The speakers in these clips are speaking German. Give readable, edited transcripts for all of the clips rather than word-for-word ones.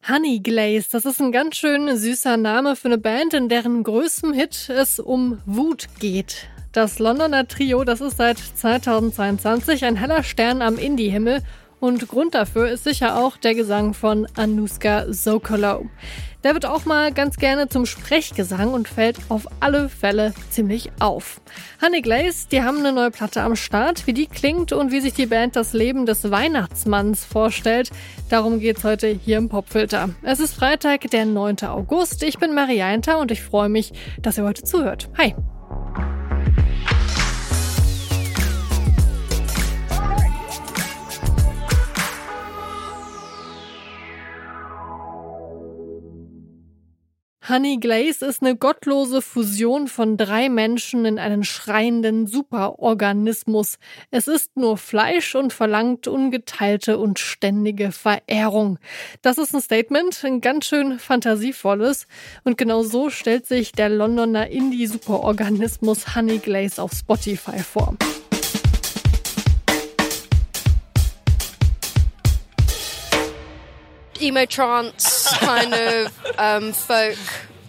Honey Glaze, das ist ein ganz schön süßer Name für eine Band, in deren größtem Hit es um Wut geht. Das Londoner Trio, das ist seit 2022 ein heller Stern am Indie-Himmel und Grund dafür ist sicher auch der Gesang von Anushka Sokolow. Der wird auch mal ganz gerne zum Sprechgesang und fällt auf alle Fälle ziemlich auf. Honey Glaze, die haben eine neue Platte am Start. Wie die klingt und wie sich die Band das Leben des Weihnachtsmanns vorstellt, darum geht's heute hier im Popfilter. Es ist Freitag, der 9. August. Ich bin Marianta und ich freue mich, dass ihr heute zuhört. Hi! Honey Glaze ist eine gottlose Fusion von 3 Menschen in einen schreienden Superorganismus. Es ist nur Fleisch und verlangt ungeteilte und ständige Verehrung. Das ist ein Statement, ein ganz schön fantasievolles. Und genau so stellt sich der Londoner Indie-Superorganismus Honey Glaze auf Spotify vor. Emo trance, kind of folk,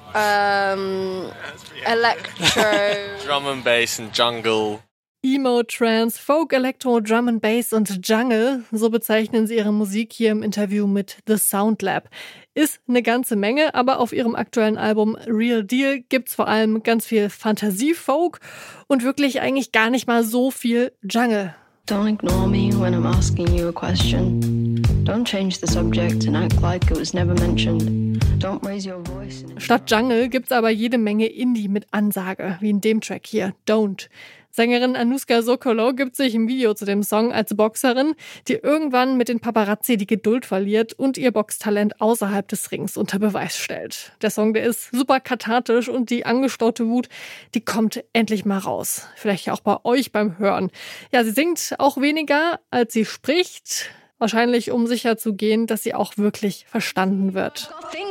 electro. Drum and Bass and Jungle. Emo, Trance, Folk, Electro, Drum and Bass und Jungle, so bezeichnen sie ihre Musik hier im Interview mit The Sound Lab. Ist eine ganze Menge, aber auf ihrem aktuellen Album Real Deal gibt's vor allem ganz viel Fantasie-Folk und wirklich eigentlich gar nicht mal so viel Jungle. Don't ignore me when I'm asking you a question. Don't change the subject and act like it was never mentioned. Don't raise your voice. Statt Jungle gibt's aber jede Menge Indie mit Ansage, wie in dem Track hier, Don't. Sängerin Anushka Sokolow gibt sich im Video zu dem Song als Boxerin, die irgendwann mit den Paparazzi die Geduld verliert und ihr Boxtalent außerhalb des Rings unter Beweis stellt. Der Song, der ist super kathartisch und die angestaute Wut, die kommt endlich mal raus. Vielleicht ja auch bei euch beim Hören. Ja, sie singt auch weniger, als sie spricht. Wahrscheinlich, um sicher zu gehen, dass sie auch wirklich verstanden wird.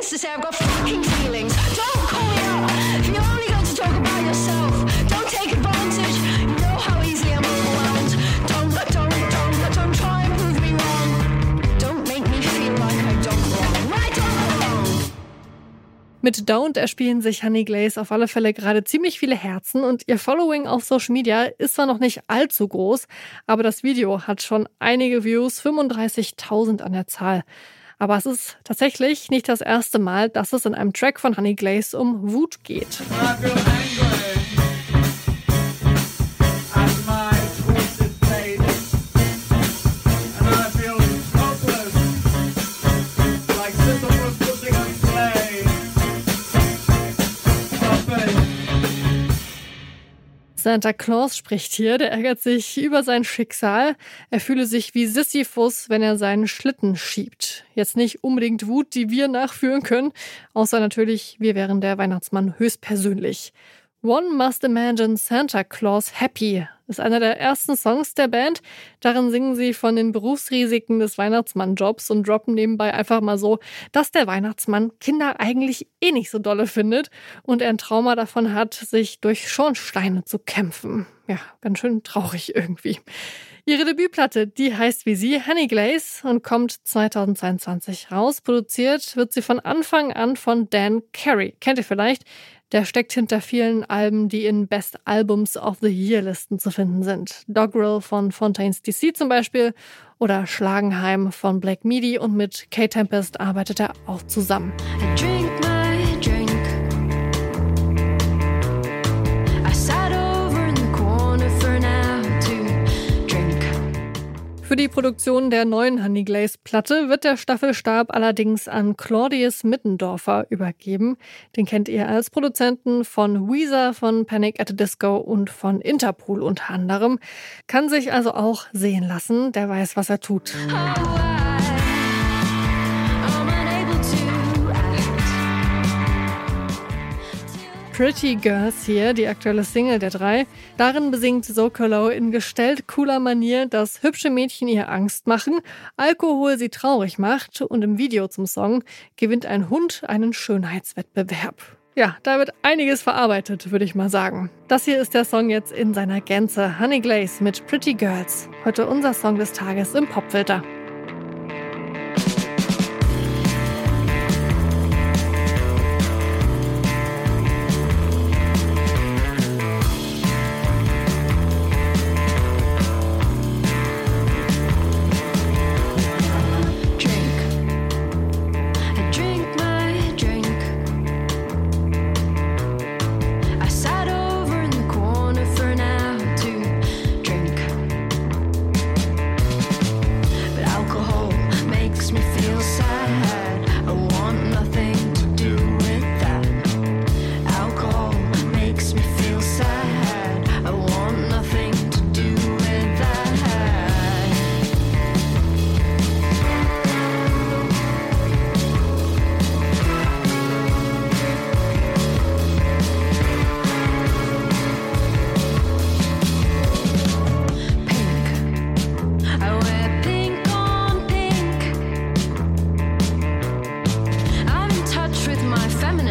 Mit Don't erspielen sich Honey Glaze auf alle Fälle gerade ziemlich viele Herzen und ihr Following auf Social Media ist zwar noch nicht allzu groß, aber das Video hat schon einige Views, 35.000 an der Zahl. Aber es ist tatsächlich nicht das erste Mal, dass es in einem Track von Honey Glaze um Wut geht. Santa Claus spricht hier, der ärgert sich über sein Schicksal. Er fühle sich wie Sisyphus, wenn er seinen Schlitten schiebt. Jetzt nicht unbedingt Wut, die wir nachführen können, außer natürlich, wir wären der Weihnachtsmann höchstpersönlich. One Must Imagine Santa Claus Happy ist einer der ersten Songs der Band. Darin singen sie von den Berufsrisiken des Weihnachtsmannjobs und droppen nebenbei einfach mal so, dass der Weihnachtsmann Kinder eigentlich nicht so dolle findet und er ein Trauma davon hat, sich durch Schornsteine zu kämpfen. Ja, ganz schön traurig irgendwie. Ihre Debütplatte, die heißt wie sie Honey Glaze und kommt 2022 raus. Produziert wird sie von Anfang an von Dan Carey. Kennt ihr vielleicht? Der steckt hinter vielen Alben, die in Best Albums of the Year Listen zu finden sind. Doggerel von Fontaines DC zum Beispiel oder Schlagenheim von Black Midi und mit K-Tempest arbeitet er auch zusammen. Für die Produktion der neuen Honey Glaze Platte wird der Staffelstab allerdings an Claudius Mittendorfer übergeben. Den kennt ihr als Produzenten von Weezer, von Panic at the Disco und von Interpol unter anderem. Kann sich also auch sehen lassen, der weiß, was er tut. Pretty Girls hier, die aktuelle Single der 3. Darin besingt Sokolow in gestellt cooler Manier, dass hübsche Mädchen ihr Angst machen, Alkohol sie traurig macht und im Video zum Song gewinnt ein Hund einen Schönheitswettbewerb. Ja, da wird einiges verarbeitet, würde ich mal sagen. Das hier ist der Song jetzt in seiner Gänze. Honey Glaze mit Pretty Girls. Heute unser Song des Tages im Popfilter.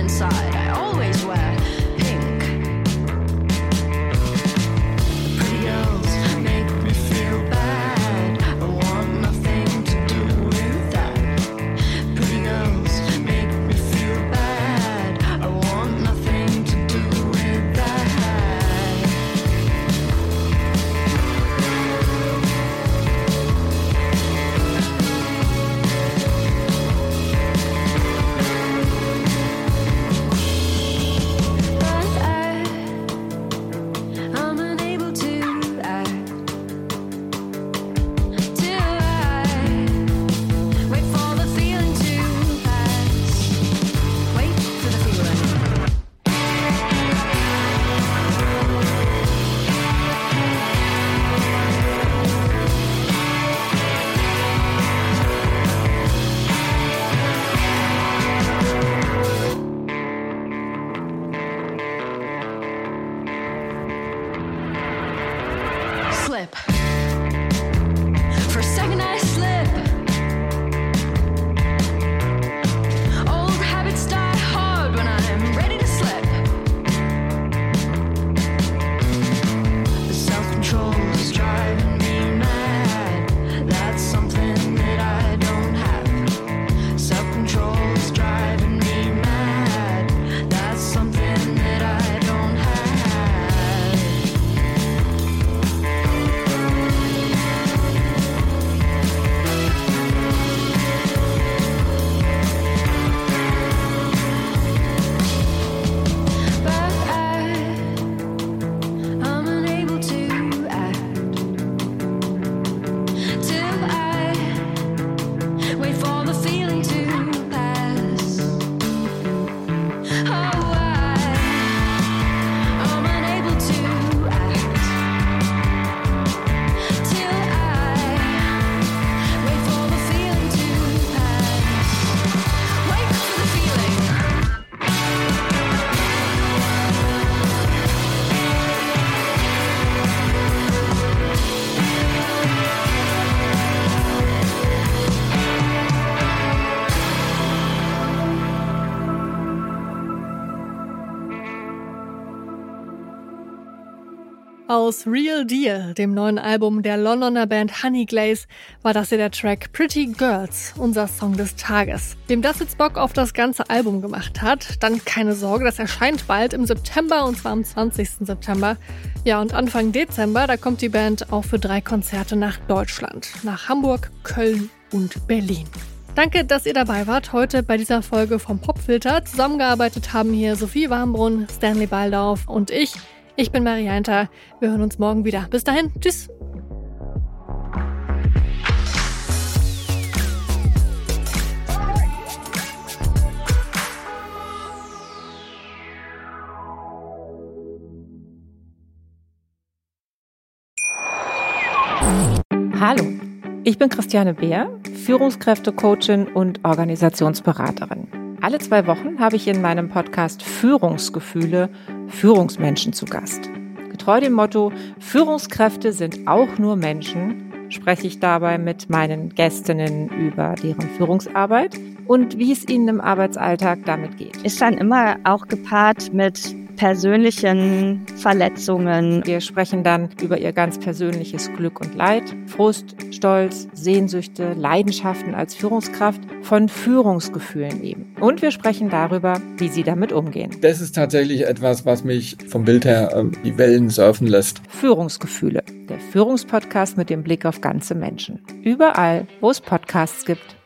inside. I always wear pink. Pretty girls make me feel bad. I want nothing to do with that. Pretty girls make me feel bad. I want nothing to do with that. I'm unable to act till I wait for the feeling to pass. Wait for the feeling. Slip. For a second I slip. Old habits die hard when I'm ready to slip. The self-control is driving me mad. That's something that I don't have. Self-control is driving me mad. That's something that I don't have. But I'm unable to act till I wait for the feeling to pass. Oh, I'm unable to act till I wait for the feeling to pass. Wait for the feeling. Aus Real Deal, dem neuen Album der Londoner Band Honey Glaze, war das hier der Track Pretty Girls, unser Song des Tages. Wem das jetzt Bock auf das ganze Album gemacht hat, dann keine Sorge, das erscheint bald im September, und zwar am 20. September. Ja, und Anfang Dezember, da kommt die Band auch für 3 Konzerte nach Deutschland, nach Hamburg, Köln und Berlin. Danke, dass ihr dabei wart heute bei dieser Folge vom Popfilter. Zusammengearbeitet haben hier Sophie Warmbrunn, Stanley Baldauf und ich. Ich bin Marianta. Wir hören uns morgen wieder. Bis dahin. Tschüss. Hallo, ich bin Christiane Beer, Führungskräftecoachin und Organisationsberaterin. Alle 2 Wochen habe ich in meinem Podcast Führungsgefühle Führungsmenschen zu Gast. Getreu dem Motto, Führungskräfte sind auch nur Menschen, spreche ich dabei mit meinen Gästinnen über deren Führungsarbeit und wie es ihnen im Arbeitsalltag damit geht. Ist dann immer auch gepaart mit persönlichen Verletzungen. Wir sprechen dann über ihr ganz persönliches Glück und Leid, Frust, Stolz, Sehnsüchte, Leidenschaften als Führungskraft, von Führungsgefühlen eben. Und wir sprechen darüber, wie sie damit umgehen. Das ist tatsächlich etwas, was mich vom Bild her die Wellen surfen lässt. Führungsgefühle, der Führungspodcast mit dem Blick auf ganze Menschen. Überall, wo es Podcasts gibt.